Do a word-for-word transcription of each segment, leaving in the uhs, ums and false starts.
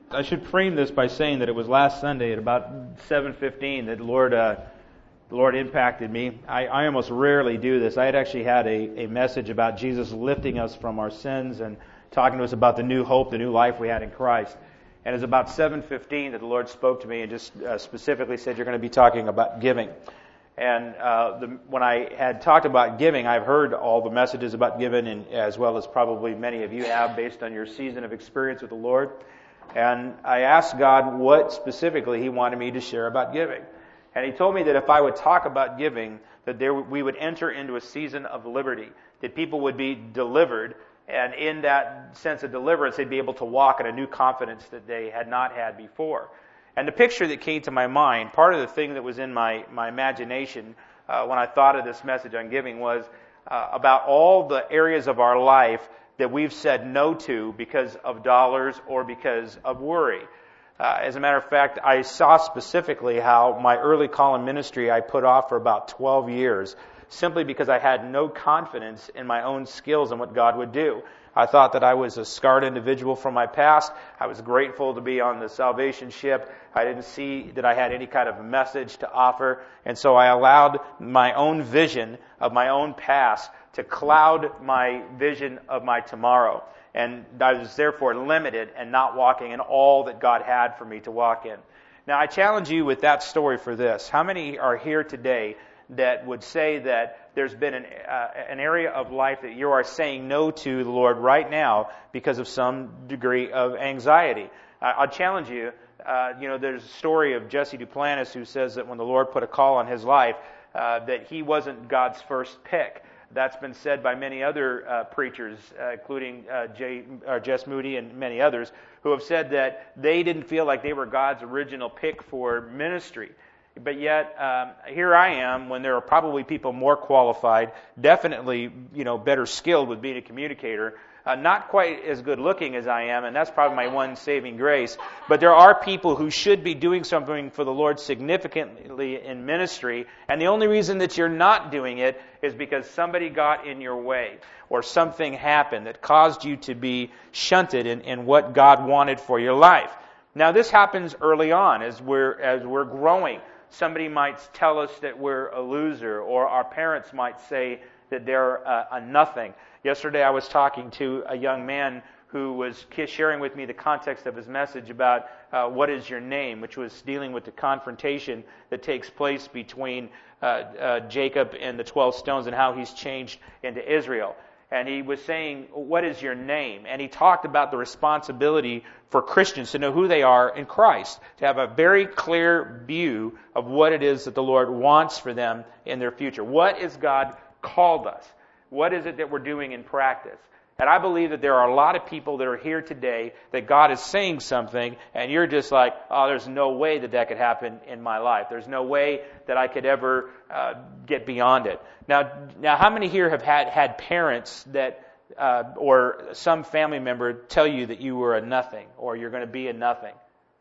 I should frame this by saying that it was last Sunday at about seven fifteen that the Lord, uh, the Lord impacted me. I, I almost rarely do this. I had actually had a, a message about Jesus lifting us from our sins and talking to us about the new hope, the new life we had in Christ. And it was about seven fifteen that the Lord spoke to me and just uh, specifically said, you're going to be talking about giving. And uh, the, when I had talked about giving, I've heard all the messages about giving, and as well as probably many of you have based on your season of experience with the Lord. And I asked God what specifically He wanted me to share about giving. And He told me that if I would talk about giving, that there we would enter into a season of liberty, that people would be delivered, and in that sense of deliverance, they'd be able to walk in a new confidence that they had not had before. And the picture that came to my mind, part of the thing that was in my, my imagination uh, when I thought of this message on giving was uh, about all the areas of our life that we've said no to because of dollars or because of worry. Uh, as a matter of fact, I saw specifically how my early call in ministry I put off for about twelve years simply because I had no confidence in my own skills and what God would do. I thought that I was a scarred individual from my past. I was grateful to be on the salvation ship. I didn't see that I had any kind of message to offer. And so I allowed my own vision of my own past to cloud my vision of my tomorrow. And I was therefore limited and not walking in all that God had for me to walk in. Now I challenge you with that story for this. How many are here today that would say that there's been an, uh, an area of life that you are saying no to the Lord right now because of some degree of anxiety? Uh, I'll challenge you. Uh, you know, there's a story of Jesse Duplantis who says that when the Lord put a call on his life, uh, that he wasn't God's first pick. That's been said by many other uh, preachers, uh, including uh, Jay, uh, Jess Moody and many others, who have said that they didn't feel like they were God's original pick for ministry. But yet, um, here I am when there are probably people more qualified, definitely, you know, better skilled with being a communicator, uh, not quite as good looking as I am, and that's probably my one saving grace. But there are people who should be doing something for the Lord significantly in ministry, and the only reason that you're not doing it is because somebody got in your way, or something happened that caused you to be shunted in, in what God wanted for your life. Now, this happens early on as we're as we're growing. Somebody might tell us that we're a loser, or our parents might say that they're a, a nothing. Yesterday I was talking to a young man who was sharing with me the context of his message about uh, what is your name, which was dealing with the confrontation that takes place between uh, uh, Jacob and the twelve stones and how he's changed into Israel. And he was saying, what is your name? And he talked about the responsibility for Christians to know who they are in Christ, to have a very clear view of what it is that the Lord wants for them in their future. What is God called us? What is it that we're doing in practice? And I believe that there are a lot of people that are here today that God is saying something, and you're just like, oh, there's no way that that could happen in my life. There's no way that I could ever uh, get beyond it. Now, now, how many here have had, had parents that, uh, or some family member tell you that you were a nothing, or you're going to be a nothing?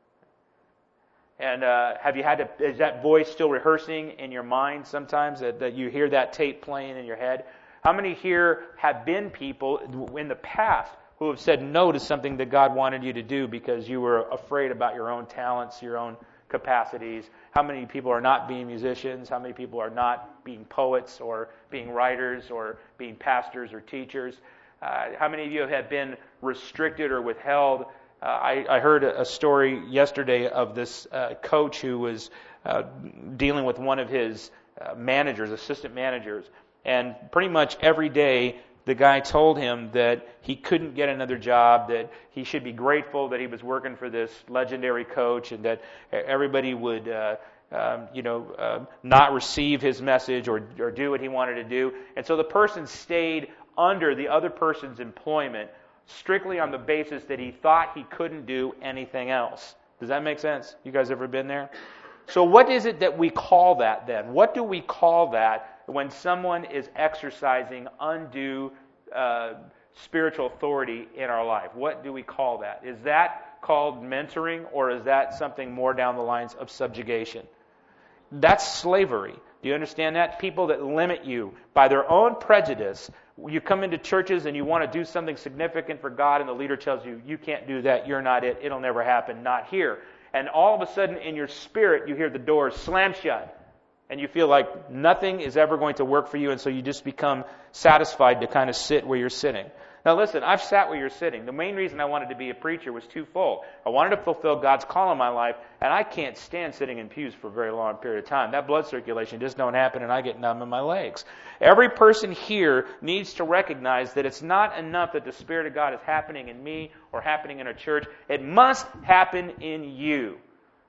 And uh, have you had to, is that voice still rehearsing in your mind sometimes, that, that you hear that tape playing in your head? How many here have been people in the past who have said no to something that God wanted you to do because you were afraid about your own talents, your own capacities? How many people are not being musicians? How many people are not being poets or being writers or being pastors or teachers? Uh, how many of you have been restricted or withheld? Uh, I, I heard a story yesterday of this uh, coach who was uh, dealing with one of his uh, managers, assistant managers. And pretty much every day, the guy told him that he couldn't get another job, that he should be grateful that he was working for this legendary coach, and that everybody would, uh, um, you know, uh, not receive his message or, or do what he wanted to do. And so the person stayed under the other person's employment strictly on the basis that he thought he couldn't do anything else. Does that make sense? You guys ever been there? So what is it that we call that then? What do we call that when someone is exercising undue uh, spiritual authority in our life? What do we call that? Is that called mentoring, or is that something more down the lines of subjugation? That's slavery. Do you understand that? People that limit you by their own prejudice. You come into churches and you want to do something significant for God, and the leader tells you, you can't do that, you're not it, it'll never happen, not here. And all of a sudden in your spirit you hear the doors slam shut. And you feel like nothing is ever going to work for you, and so you just become satisfied to kind of sit where you're sitting. Now listen, I've sat where you're sitting. The main reason I wanted to be a preacher was twofold. I wanted to fulfill God's call in my life, and I can't stand sitting in pews for a very long period of time. That blood circulation just don't happen, and I get numb in my legs. Every person here needs to recognize that it's not enough that the Spirit of God is happening in me or happening in a church. It must happen in you.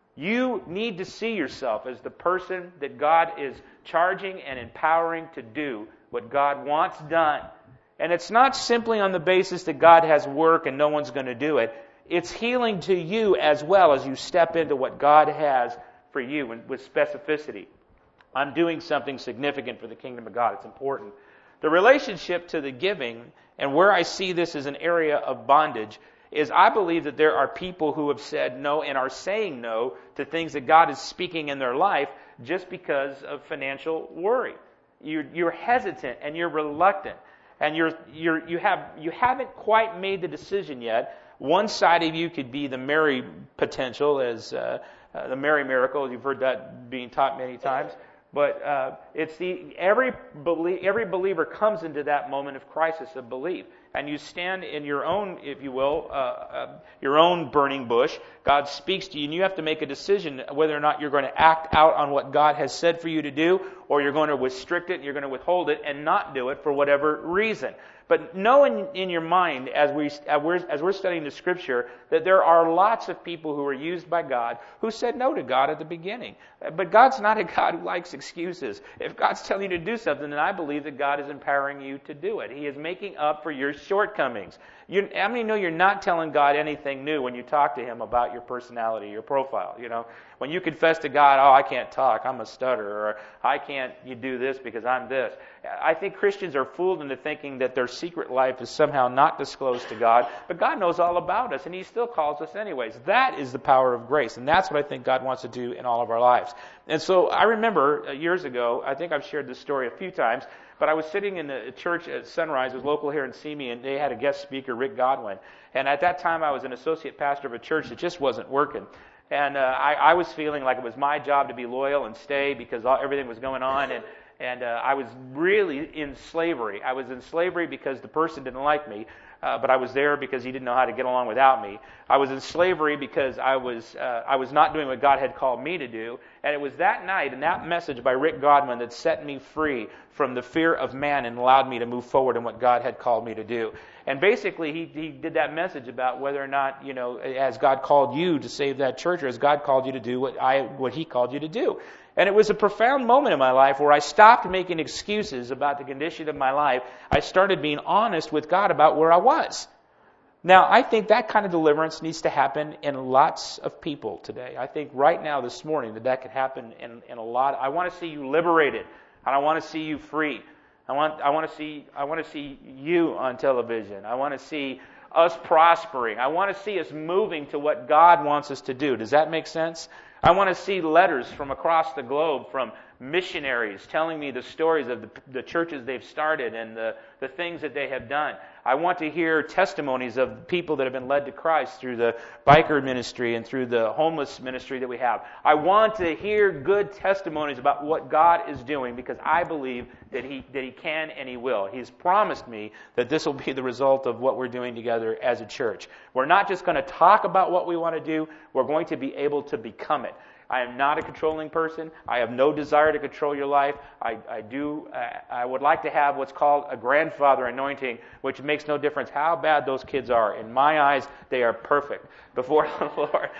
You need to see yourself as the person that God is charging and empowering to do what God wants done. And it's not simply on the basis that God has work and no one's going to do it. It's healing to you as well as you step into what God has for you and with specificity. I'm doing something significant for the kingdom of God. It's important. The relationship to the giving, and where I see this as an area of bondage, is I believe that there are people who have said no and are saying no to things that God is speaking in their life just because of financial worry. You're, you're hesitant and you're reluctant, and you're, you're, you have, you haven't quite made the decision yet. One side of you could be the Mary potential, as uh, uh, the Mary miracle. You've heard that being taught many times. But uh, it's the every belie- every believer comes into that moment of crisis of belief, and you stand in your own, if you will, uh, uh, your own burning bush. God speaks to you, and you have to make a decision whether or not you're going to act out on what God has said for you to do, or you're going to restrict it, and you're going to withhold it, and not do it for whatever reason. But know in, in your mind, as, we, as, we're, as we're studying the Scripture, that there are lots of people who are used by God who said no to God at the beginning. But God's not a God who likes excuses. If God's telling you to do something, then I believe that God is empowering you to do it. He is making up for your shortcomings. You, how many know you're not telling God anything new when you talk to Him about your personality, your profile? You know, when you confess to God, oh, I can't talk, I'm a stutterer, or I can't you do this because I'm this. I think Christians are fooled into thinking that their secret life is somehow not disclosed to God, but God knows all about us, and He still calls us anyways. That is the power of grace, and that's what I think God wants to do in all of our lives. And so I remember uh, years ago, I think I've shared this story a few times, but I was sitting in a church at Sunrise, it was local here in Simi, and they had a guest speaker, Rick Godwin. And at that time, I was an associate pastor of a church that just wasn't working. And uh, I, I was feeling like it was my job to be loyal and stay because all, everything was going on, and And uh, I was really in slavery. I was in slavery because the person didn't like me, uh, but I was there because he didn't know how to get along without me. I was in slavery because I was uh, I was not doing what God had called me to do. And it was that night and that message by Rick Godwin that set me free from the fear of man and allowed me to move forward in what God had called me to do. And basically, he, he did that message about whether or not, you know, has God called you to save that church, or has God called you to do what I what He called you to do. And it was a profound moment in my life where I stopped making excuses about the condition of my life. I started being honest with God about where I was. Now, I think that kind of deliverance needs to happen in lots of people today. I think right now, this morning, that that could happen in, in a lot. I want to see you liberated, and I want to see you free. I want, I want to see, I want to see you on television. I want to see us prospering. I want to see us moving to what God wants us to do. Does that make sense? I want to see letters from across the globe from missionaries telling me the stories of the, the churches they've started and the, the things that they have done. I want to hear testimonies of people that have been led to Christ through the biker ministry and through the homeless ministry that we have. I want to hear good testimonies about what God is doing, because I believe that He that He can and He will. He's promised me that this will be the result of what we're doing together as a church. We're not just going to talk about what we want to do, we're going to be able to become it. I am not a controlling person. I have no desire to control your life. I, I do. I, I would like to have what's called a grandfather anointing, which makes no difference how bad those kids are. In my eyes, they are perfect before the Lord.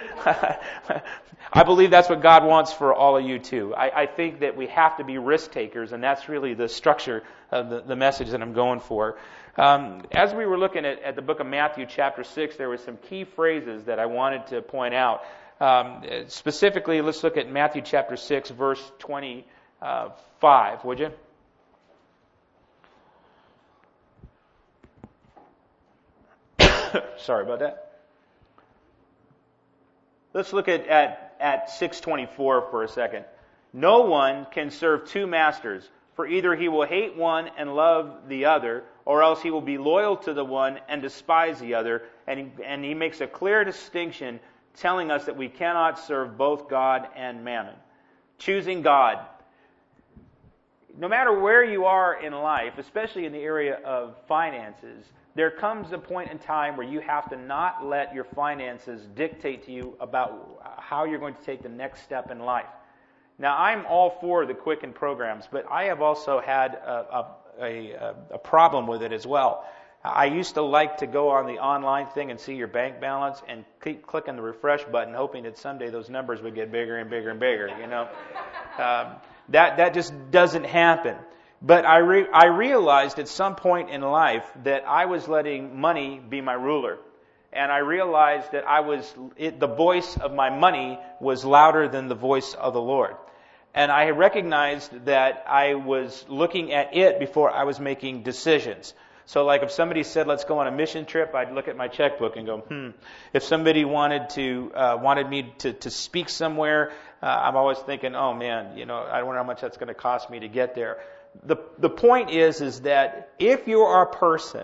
I believe that's what God wants for all of you too. I, I think that we have to be risk takers, and that's really the structure of the, the message that I'm going for. Um, as we were looking at, at the book of Matthew, chapter six, there were some key phrases that I wanted to point out. Um, specifically, let's look at Matthew chapter six, verse twenty-five, would you? Sorry about that. Let's look at, at, at six twenty-four for a second. No one can serve two masters, for either he will hate one and love the other, or else he will be loyal to the one and despise the other. And he, and he makes a clear distinction telling us that we cannot serve both God and mammon. Choosing God. No matter where you are in life, especially in the area of finances, there comes a point in time where you have to not let your finances dictate to you about how you're going to take the next step in life. Now, I'm all for the Quicken programs, but I have also had a, a, a, a problem with it as well. I used to like to go on the online thing and see your bank balance and keep clicking the refresh button, hoping that someday those numbers would get bigger and bigger and bigger, you know. um, that that just doesn't happen. But I re- I realized at some point in life that I was letting money be my ruler. And I realized that I was it, the voice of my money was louder than the voice of the Lord. And I recognized that I was looking at it before I was making decisions. So like if somebody said, let's go on a mission trip, I'd look at my checkbook and go, hmm. If somebody wanted to uh, wanted me to, to speak somewhere, uh, I'm always thinking, oh man, you know, I wonder how much that's going to cost me to get there. The the point is, is that if you are a person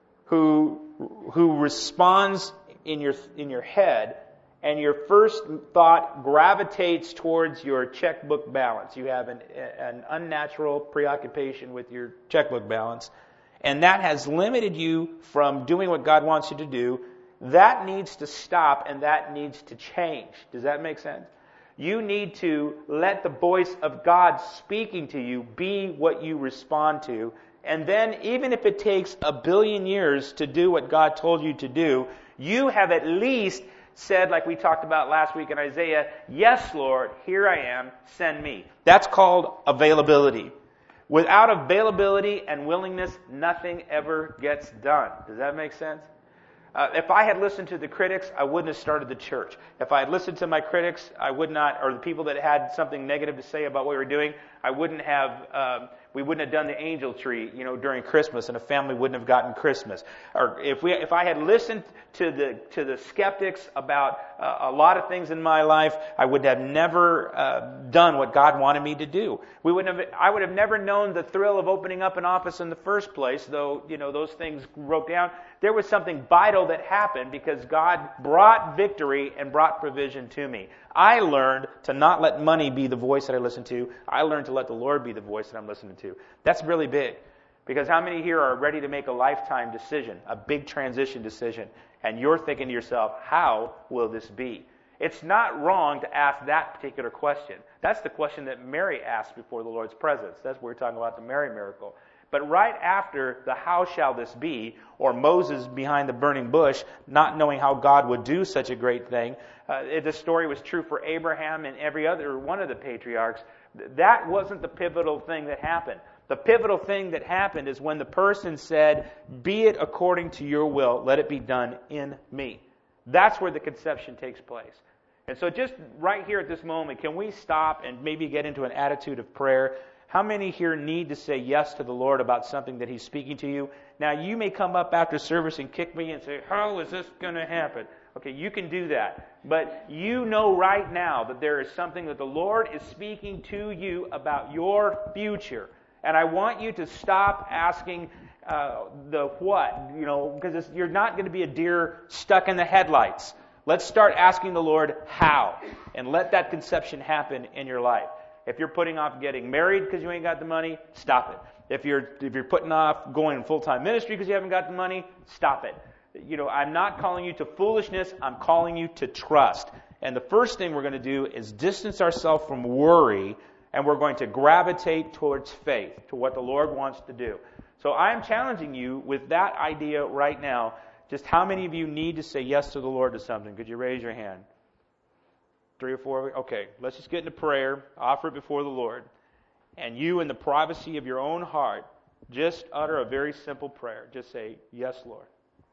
who who responds in your in your head, and your first thought gravitates towards your checkbook balance, you have an an unnatural preoccupation with your checkbook balance, and that has limited you from doing what God wants you to do, that needs to stop and that needs to change. Does that make sense? You need to let the voice of God speaking to you be what you respond to. And then even if it takes a billion years to do what God told you to do, you have at least said, like we talked about last week in Isaiah, yes, Lord, here I am, send me. That's called availability. Without availability and willingness, nothing ever gets done. Does that make sense? Uh, if I had listened to the critics, I wouldn't have started the church. If I had listened to my critics, I would not, or the people that had something negative to say about what we were doing, I wouldn't have, um, we wouldn't have done the angel tree, you know, during Christmas, and a family wouldn't have gotten Christmas. Or if we, if I had listened to the to the skeptics about uh, a lot of things in my life, I would have never uh, done what God wanted me to do. We wouldn't have, I would have never known the thrill of opening up an office in the first place, though, you know, those things broke down. There was something vital that happened because God brought victory and brought provision to me. I learned to not let money be the voice that I listen to. I learned to let the Lord be the voice that I'm listening to. That's really big. Because how many here are ready to make a lifetime decision, a big transition decision, and you're thinking to yourself, how will this be? It's not wrong to ask that particular question. That's the question that Mary asked before the Lord's presence. That's what we're talking about, the Mary miracle. But right after the how shall this be, or Moses behind the burning bush, not knowing how God would do such a great thing, uh, the story was true for Abraham and every other one of the patriarchs. That wasn't the pivotal thing that happened. The pivotal thing that happened is when the person said, be it according to your will, let it be done in me. That's where the conception takes place. And so just right here at this moment, can we stop and maybe get into an attitude of prayer? How many here need to say yes to the Lord about something that He's speaking to you? Now, you may come up after service and kick me and say, how is this going to happen? Okay, you can do that. But you know right now that there is something that the Lord is speaking to you about your future. And I want you to stop asking uh, the what, you know, because you're not going to be a deer stuck in the headlights. Let's start asking the Lord how, and let that conception happen in your life. If you're putting off getting married because you ain't got the money, stop it. If you're if you're putting off going full-time ministry because you haven't got the money, stop it. You know, I'm not calling you to foolishness. I'm calling you to trust. And the first thing we're going to do is distance ourselves from worry, and we're going to gravitate towards faith, to what the Lord wants to do. So I'm challenging you with that idea right now. Just how many of you need to say yes to the Lord to something? Could you raise your hand? Three or four? Okay, let's just get into prayer. Offer it before the Lord. And you, in the privacy of your own heart, just utter a very simple prayer. Just say, yes, Lord.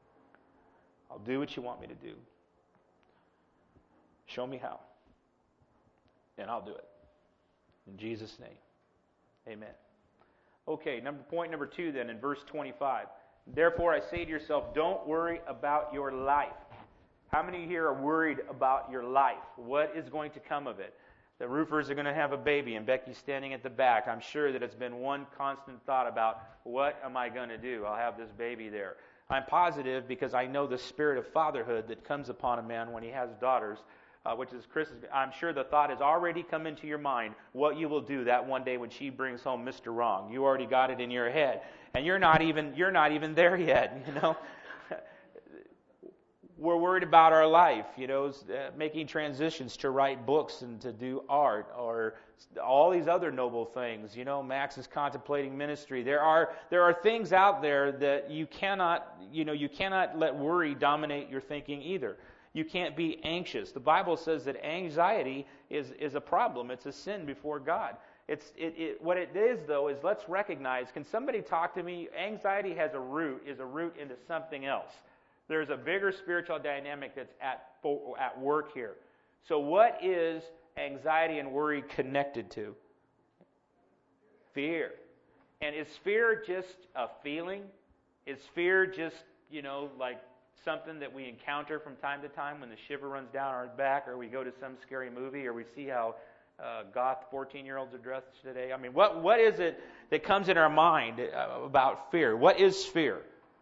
I'll do what you want me to do. Show me how. And I'll do it. In Jesus' name. Amen. Okay, number point number two then in verse twenty-five. Therefore I say to yourself, don't worry about your life. How many here are worried about your life? What is going to come of it? The roofers are going to have a baby and Becky's standing at the back. I'm sure that it's been one constant thought about, what am I going to do? I'll have this baby there. I'm positive because I know the spirit of fatherhood that comes upon a man when he has daughters, uh, which is Chris. I'm sure the thought has already come into your mind what you will do that one day when she brings home Mister Wrong. You already got it in your head, and you're not even you're not even there yet. You know. We're worried about our life, you know, uh, making transitions to write books and to do art or all these other noble things. You know, Max is contemplating ministry. There are there are things out there that you cannot, you know, you cannot let worry dominate your thinking either. You can't be anxious. The Bible says that anxiety is is a problem. It's a sin before God. It's it, it what it is though is let's recognize. Can somebody talk to me? Anxiety has a root is a root into something else. There's a bigger spiritual dynamic that's at at work here. So what is anxiety and worry connected to? Fear. And is fear just a feeling? Is fear just, you know, like something that we encounter from time to time when the shiver runs down our back, or we go to some scary movie, or we see how uh, goth fourteen-year-olds are dressed today? I mean, what what is it that comes in our mind about fear? What is fear?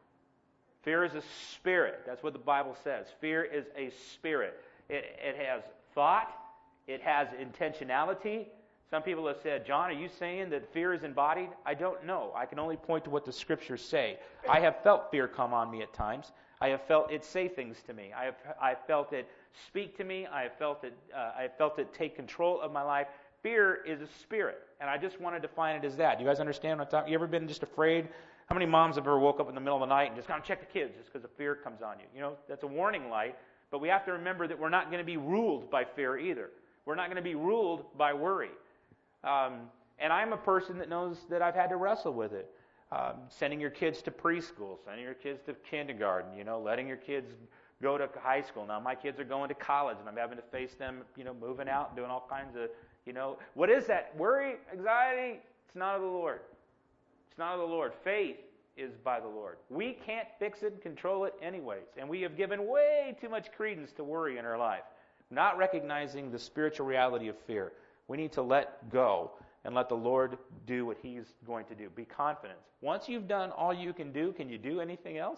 Fear is a spirit. That's what the Bible says. Fear is a spirit. It, it has thought. It has intentionality. Some people have said, John, are you saying that fear is embodied? I don't know. I can only point to what the Scriptures say. I have felt fear come on me at times. I have felt it say things to me. I have I have felt it speak to me. I have felt it. Uh, I have felt it take control of my life. Fear is a spirit, and I just want to define it as that. You guys understand what I'm talking? You ever been just afraid? How many moms have ever woke up in the middle of the night and just gone check the kids just because the fear comes on you? You know, that's a warning light. But we have to remember that we're not going to be ruled by fear either. We're not going to be ruled by worry. Um, and I'm a person that knows that I've had to wrestle with it. Um, sending your kids to preschool, sending your kids to kindergarten, you know, letting your kids go to high school. Now my kids are going to college, and I'm having to face them, you know, moving out and doing all kinds of, you know, what is that? Worry, anxiety? It's not of the Lord. It's not of the Lord. Faith is by the Lord. We can't fix it and control it anyways, and we have given way too much credence to worry in our life, not recognizing the spiritual reality of fear. We need to let go and let the Lord do what He's going to do. Be confident. Once you've done all you can do, can you do anything else?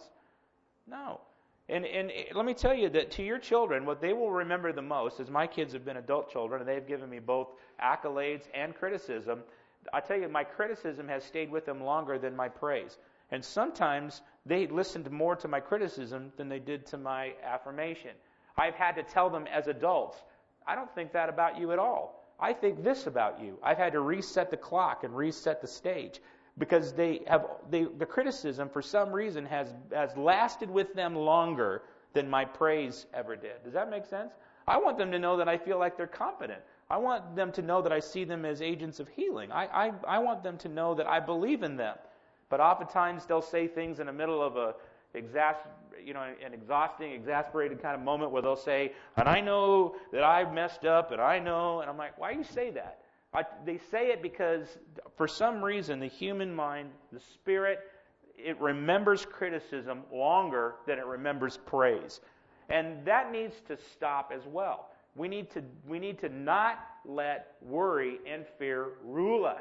No. And, and let me tell you that to your children, what they will remember the most, as my kids have been adult children, and they've given me both accolades and criticism, I tell you, my criticism has stayed with them longer than my praise. And sometimes they listened more to my criticism than they did to my affirmation. I've had to tell them as adults, I don't think that about you at all. I think this about you. I've had to reset the clock and reset the stage because they have they, the criticism for some reason has has lasted with them longer than my praise ever did. Does that make sense? I want them to know that I feel like they're competent. I want them to know that I see them as agents of healing. I I, I want them to know that I believe in them. But oftentimes they'll say things in the middle of a exas- you know, an exhausting, exasperated kind of moment where they'll say, and I know that I've messed up, and I know, and I'm like, why do you say that? I, they say it because for some reason the human mind, the spirit, it remembers criticism longer than it remembers praise. And that needs to stop as well. We need to we need to not let worry and fear rule us,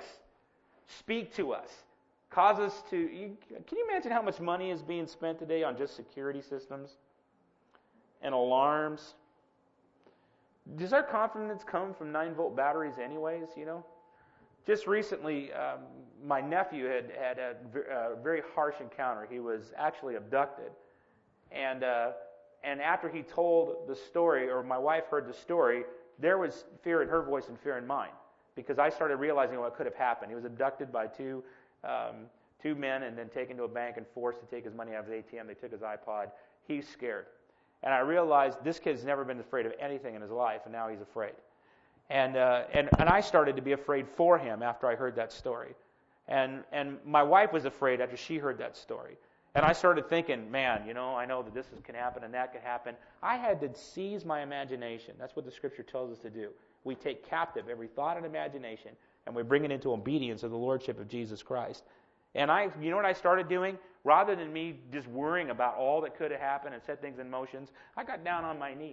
speak to us, cause us to... You, can you imagine how much money is being spent today on just security systems and alarms? Does our confidence come from nine-volt batteries anyways, you know? Just recently, um, my nephew had had a, a very harsh encounter. He was actually abducted. And uh, and after he told the story, or my wife heard the story, there was fear in her voice and fear in mine. Because I started realizing what could have happened. He was abducted by two um, two men and then taken to a bank and forced to take his money out of his A T M. They took his iPod. He's scared. And I realized this kid's never been afraid of anything in his life, and now he's afraid. And uh, and and I started to be afraid for him after I heard that story. And and my wife was afraid after she heard that story. And I started thinking, man, you know, I know that this is, can happen and that can happen. I had to seize my imagination. That's what the Scripture tells us to do. We take captive every thought and imagination, and we bring it into obedience of the Lordship of Jesus Christ. And I, you know what I started doing? Rather than me just worrying about all that could have happened and set things in motions, I got down on my knees.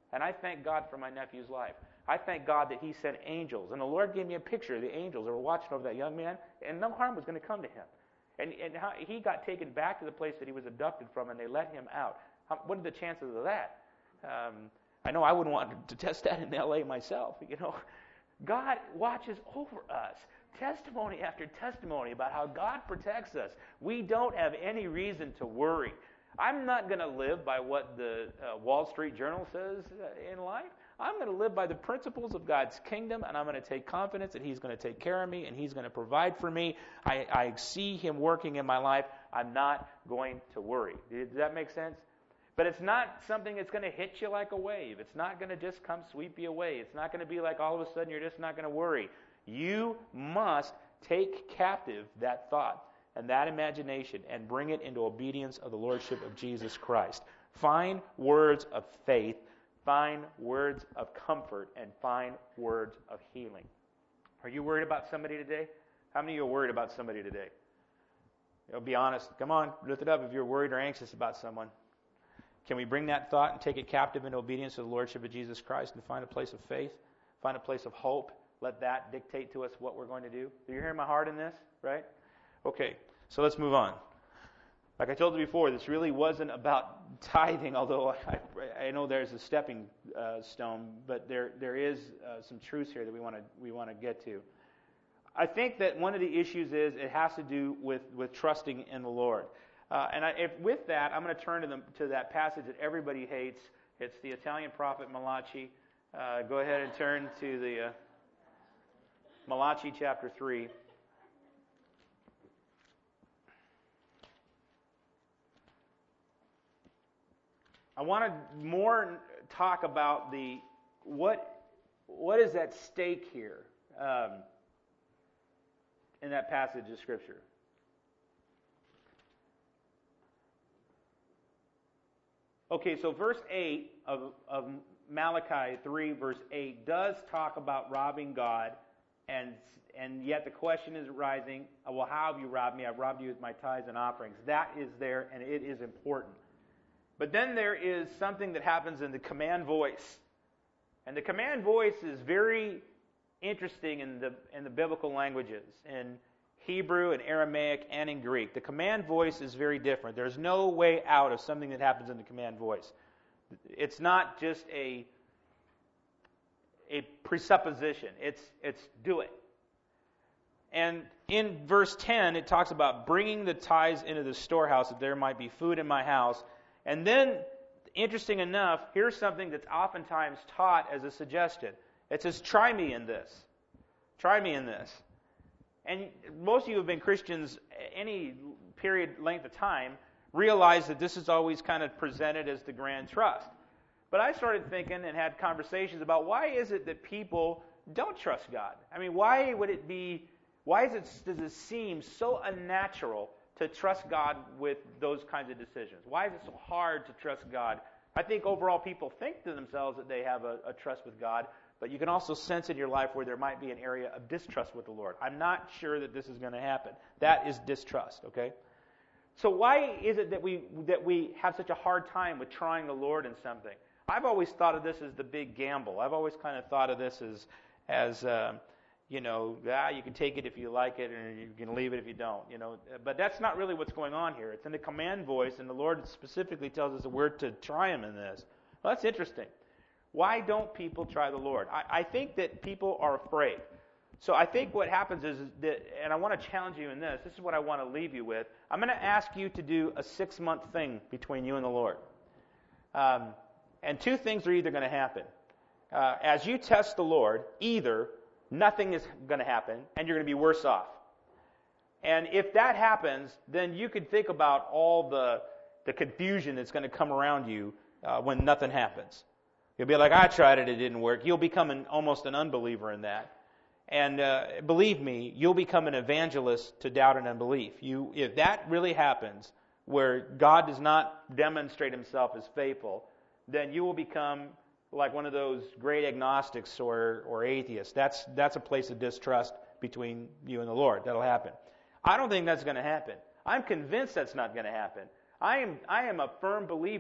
And I thank God for my nephew's life. I thank God that he sent angels. And the Lord gave me a picture of the angels that were watching over that young man, and no harm was going to come to him. And, and how he got taken back to the place that he was abducted from, and they let him out. How, what are the chances of that? Um, I know I wouldn't want to test that in L A myself, you know. God watches over us. Testimony after testimony about how God protects us. We don't have any reason to worry. I'm not going to live by what the uh, Wall Street Journal says uh, in life. I'm going to live by the principles of God's kingdom, and I'm going to take confidence that He's going to take care of me, and He's going to provide for me. I, I see Him working in my life. I'm not going to worry. Does that make sense? But it's not something that's going to hit you like a wave. It's not going to just come sweep you away. It's not going to be like all of a sudden you're just not going to worry. You must take captive that thought and that imagination and bring it into obedience of the Lordship of Jesus Christ. Find words of faith, find words of comfort, and find words of healing. Are you worried about somebody today? How many of you are worried about somebody today? You know, be honest. Come on, lift it up if you're worried or anxious about someone. Can we bring that thought and take it captive in obedience to the Lordship of Jesus Christ and find a place of faith, find a place of hope? Let that dictate to us what we're going to do. Do you hear my heart in this, right? Okay, so let's move on. Like I told you before, this really wasn't about tithing, although I, I know there's a stepping uh, stone, but there there is uh, some truths here that we want to we want to get to. I think that one of the issues is it has to do with, with trusting in the Lord. Uh, and I, if, with that, I'm going to turn to, the, to that passage that everybody hates. It's the Italian prophet Malachi. Uh, go ahead and turn to the uh, Malachi chapter three. I want to more talk about the what what is at stake here um, in that passage of Scripture. Okay, so verse eight of, of Malachi three, verse eight, does talk about robbing God, and and yet the question is rising, well, how have you robbed me? I've robbed you with my tithes and offerings. That is there, and it is important. But then there is something that happens in the command voice. And the command voice is very interesting in the in the biblical languages, in Hebrew and Aramaic and in Greek. The command voice is very different. There's no way out of something that happens in the command voice. It's not just a a presupposition. It's it's do it. And in verse ten, it talks about bringing the tithes into the storehouse that there might be food in my house. And then, interesting enough, here's something that's oftentimes taught as a suggestion. It says, try me in this. Try me in this. And most of you who have been Christians any period, length of time, realize that this is always kind of presented as the grand trust. But I started thinking and had conversations about why is it that people don't trust God? I mean, why would it be, why is it, does it seem so unnatural to trust God with those kinds of decisions? Why is it so hard to trust God? I think overall people think to themselves that they have a, a trust with God, but you can also sense in your life where there might be an area of distrust with the Lord. I'm not sure that this is going to happen. That is distrust, okay? So why is it that we that we have such a hard time with trying the Lord in something? I've always thought of this as the big gamble. I've always kind of thought of this as, as uh, you know, ah, you can take it if you like it, and you can leave it if you don't. You know, but that's not really what's going on here. It's in the command voice, and the Lord specifically tells us that we're to try Him in this. Well, that's interesting. Why don't people try the Lord? I, I think that people are afraid. So I think what happens is that, and I want to challenge you in this, this is what I want to leave you with. I'm going to ask you to do a six-month thing between you and the Lord. Um, and two things are either going to happen. Uh, as you test the Lord, either nothing is going to happen and you're going to be worse off. And if that happens, then you could think about all the, the confusion that's going to come around you uh, when nothing happens. You'll be like, I tried it, it didn't work. You'll become an, almost an unbeliever in that. And uh, believe me, you'll become an evangelist to doubt and unbelief. You, if that really happens, where God does not demonstrate Himself as faithful, then you will become like one of those great agnostics or, or atheists. That's that's a place of distrust between you and the Lord. That'll happen. I don't think that's going to happen. I'm convinced that's not going to happen. I am I am a firm believer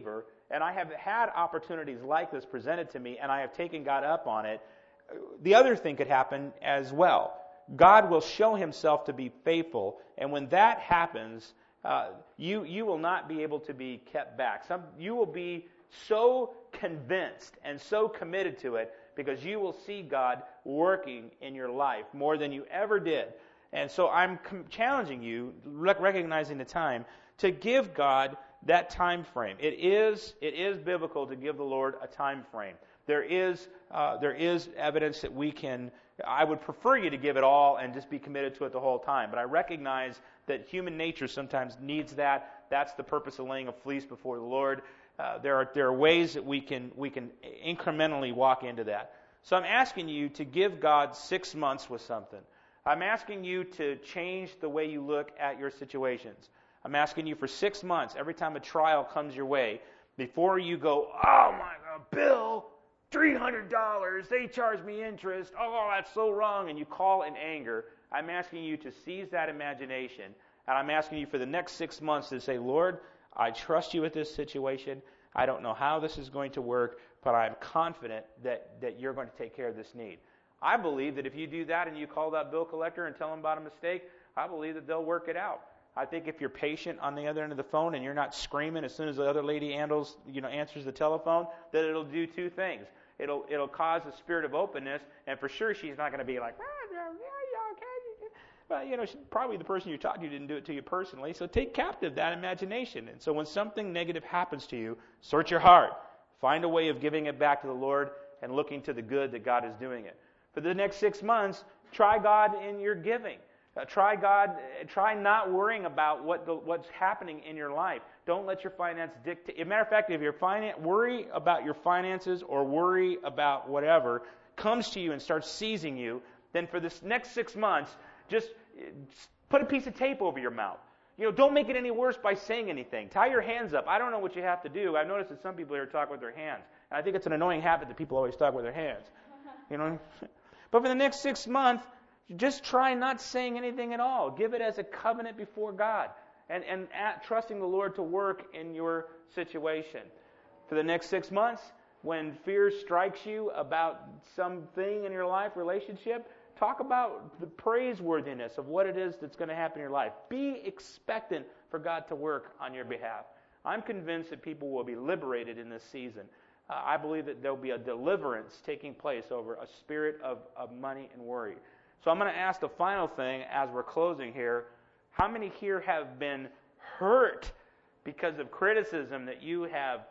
and I have had opportunities like this presented to me, and I have taken God up on it, the other thing could happen as well. God will show himself to be faithful, and when that happens, uh, you you will not be able to be kept back. Some you will be so convinced and so committed to it because you will see God working in your life more than you ever did. And so I'm com- challenging you, rec- recognizing the time, to give God that time frame. It is it is biblical to give the Lord a time frame. There is uh, there is evidence that we can. I would prefer you to give it all and just be committed to it the whole time. But I recognize that human nature sometimes needs that. That's the purpose of laying a fleece before the Lord. Uh, there are there are ways that we can we can incrementally walk into that. So I'm asking you to give God six months with something. I'm asking you to change the way you look at your situations. I'm asking you for six months, every time a trial comes your way, before you go, oh my God, Bill, three hundred dollars, they charge me interest, oh, that's so wrong, and you call in anger. I'm asking you to seize that imagination, and I'm asking you for the next six months to say, Lord, I trust you with this situation. I don't know how this is going to work, but I'm confident that, that you're going to take care of this need. I believe that if you do that and you call that bill collector and tell them about a mistake, I believe that they'll work it out. I think if you're patient on the other end of the phone and you're not screaming as soon as the other lady handles, you know, answers the telephone, that it'll do two things. It'll it'll cause a spirit of openness, and for sure she's not going to be like, ah, yeah, yeah, okay. Well, you know, she, probably the person you're talking to didn't do it to you personally, so take captive that imagination. And so when something negative happens to you, search your heart. Find a way of giving it back to the Lord and looking to the good that God is doing it. For the next six months, try God in your giving. Uh, try God. Try not worrying about what the, what's happening in your life. Don't let your finance dictate. As a matter of fact, if your finance worry about your finances or worry about whatever comes to you and starts seizing you, then for this next six months, just put a piece of tape over your mouth. You know, don't make it any worse by saying anything. Tie your hands up. I don't know what you have to do. I've noticed that some people here talk with their hands, and I think it's an annoying habit that people always talk with their hands. You know, but for the next six months. Just try not saying anything at all. Give it as a covenant before God and, and at, trusting the Lord to work in your situation. For the next six months, when fear strikes you about something in your life, relationship, talk about the praiseworthiness of what it is that's going to happen in your life. Be expectant for God to work on your behalf. I'm convinced that people will be liberated in this season. Uh, I believe that there will be a deliverance taking place over a spirit of, of money and worry. So I'm going to ask the final thing as we're closing here. How many here have been hurt because of criticism that you have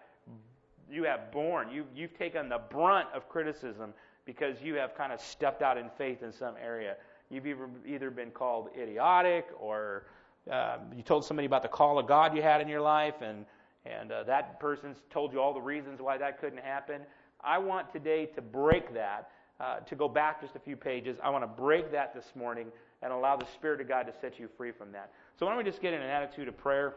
you have borne? You, you've taken the brunt of criticism because you have kind of stepped out in faith in some area. You've either, either been called idiotic or uh, you told somebody about the call of God you had in your life and, and uh, that person's told you all the reasons why that couldn't happen. I want today to break that. Uh, to go back just a few pages, I want to break that this morning and allow the Spirit of God to set you free from that. So why don't we just get in an attitude of prayer?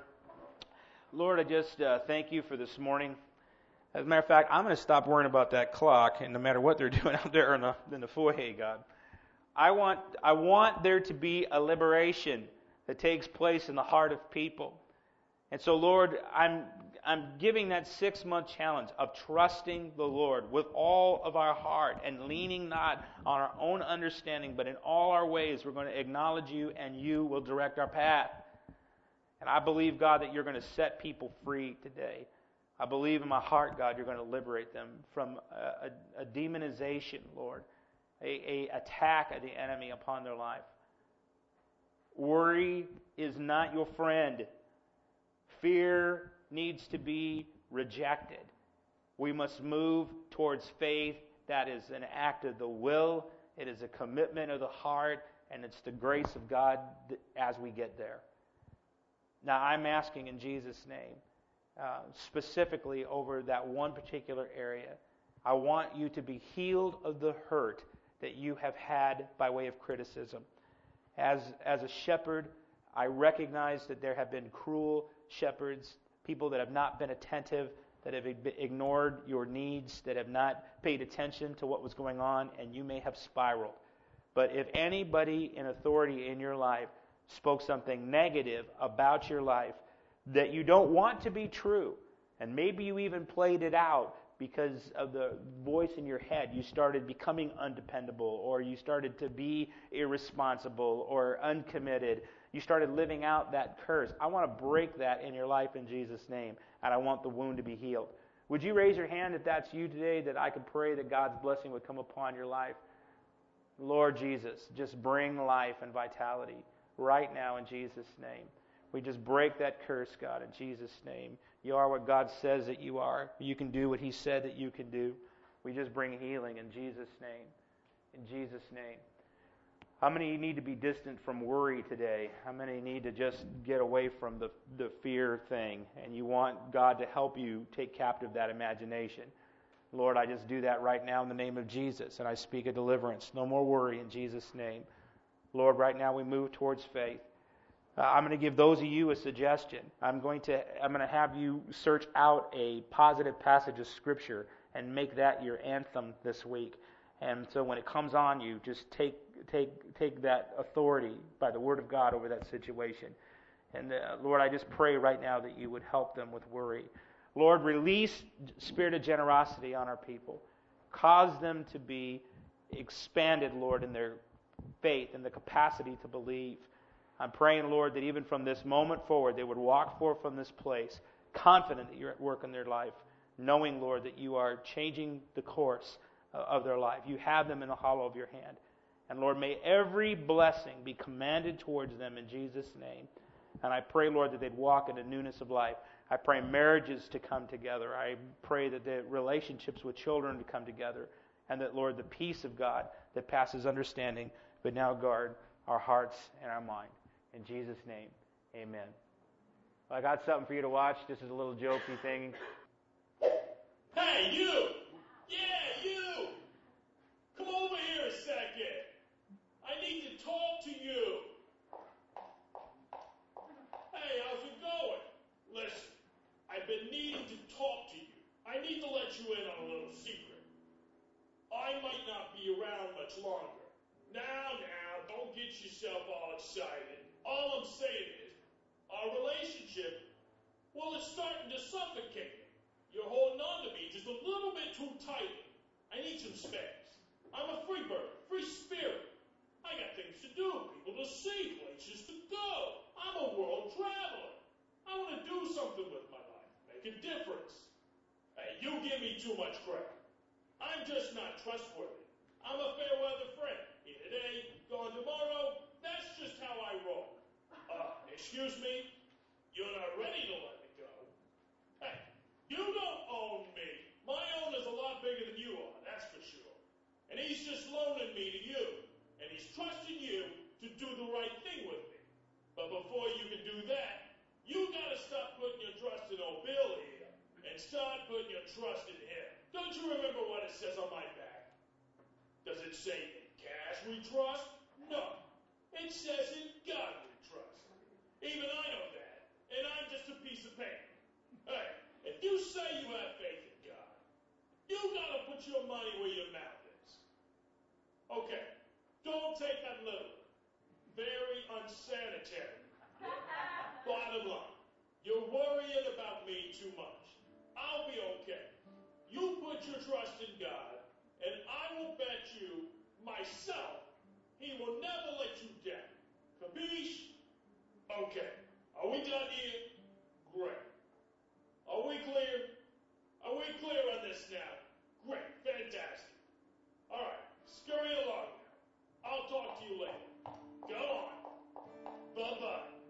Lord, I just uh, thank you for this morning. As a matter of fact, I'm going to stop worrying about that clock, and no matter what they're doing out there in the, in the foyer, God. I want, I want there to be a liberation that takes place in the heart of people. And so, Lord, I'm I'm giving that six-month challenge of trusting the Lord with all of our heart and leaning not on our own understanding, but in all our ways we're going to acknowledge you and you will direct our path. And I believe, God, that you're going to set people free today. I believe in my heart, God, you're going to liberate them from a, a, a demonization, Lord, a, a attack of the enemy upon their life. Worry is not your friend. Fear needs to be rejected. We must move towards faith. That is an act of the will. It is a commitment of the heart, and it's the grace of God as we get there. Now, I'm asking in Jesus' name, uh, specifically over that one particular area, I want you to be healed of the hurt that you have had by way of criticism. As, as a shepherd, I recognize that there have been cruel shepherds, people that have not been attentive, that have ignored your needs, that have not paid attention to what was going on, and you may have spiraled. But if anybody in authority in your life spoke something negative about your life that you don't want to be true, And maybe you even played it out because of the voice in your head. You started becoming undependable, or you started to be irresponsible or uncommitted. You started living out that curse. I want to break that in your life in Jesus' name, and I want the wound to be healed. Would you raise your hand if that's you today, that I could pray that God's blessing would come upon your life? Lord Jesus, just bring life and vitality right now in Jesus' name. We just break that curse, God, in Jesus' name. You are what God says that you are. You can do what He said that you can do. We just bring healing in Jesus' name. In Jesus' name. How many need to be distant from worry today? How many need to just get away from the, the fear thing? And you want God to help you take captive that imagination. Lord, I just do that right now in the name of Jesus. And I speak a deliverance. No more worry in Jesus' name. Lord, right now we move towards faith. Uh, I'm going to give those of you a suggestion. I'm going to I'm going to have you search out a positive passage of Scripture and make that your anthem this week. And so when it comes on you, just take take take that authority by the Word of God over that situation. And uh, Lord, I just pray right now that you would help them with worry. Lord, release spirit of generosity on our people. Cause them to be expanded, Lord, in their faith and the capacity to believe. I'm praying, Lord, that even from this moment forward, they would walk forth from this place confident that you're at work in their life, knowing, Lord, that you are changing the course of their life. You have them in the hollow of your hand. And Lord, may every blessing be commanded towards them in Jesus' name. And I pray, Lord, that they'd walk in the newness of life. I pray marriages to come together. I pray that the relationships with children to come together. And that, Lord, the peace of God that passes understanding would now guard our hearts and our mind. In Jesus' name, amen. Well, I got something for you to watch. This is a little jokey thing. Hey, you! Yeah, you! Come over here a second. I need to talk to you. Hey, how's it going? Listen, I've been needing to talk to you. I need to let you in on a little secret. I might not be around much longer. Now, now, don't get yourself all excited. All I'm saying is, our relationship, well, it's starting to suffocate. You're holding on to me just a little bit too tightly. I need some space. I'm a free bird, free spirit. I got things to do, people to see, places to go. I'm a world traveler. I want to do something with my life, make a difference. Hey, you give me too much credit. I'm just not trustworthy. I'm a fair weather friend. Here today, gone tomorrow. That's just how I roll. Uh, excuse me? You're not ready to let me go. Hey, you don't own me. My own is a lot bigger than you are, that's for sure. And he's just loaning me to you. And he's trusting you to do the right thing with me. But before you can do that, you gotta stop putting your trust in old Bill here and start putting your trust in him. Don't you remember what it says on my back? Does it say in cash we trust? No. It says in God we trust. Even I know that. And I'm just a piece of paper. Hey, if you say you have faith in God, you gotta put your money where your mouth is. Okay, don't take that literally. Very unsanitary. Bottom line, you're worrying about me too much. I'll be okay. You put your trust in God, and I will bet you, myself, He will never let you down. Capiche? Okay. Are we done here?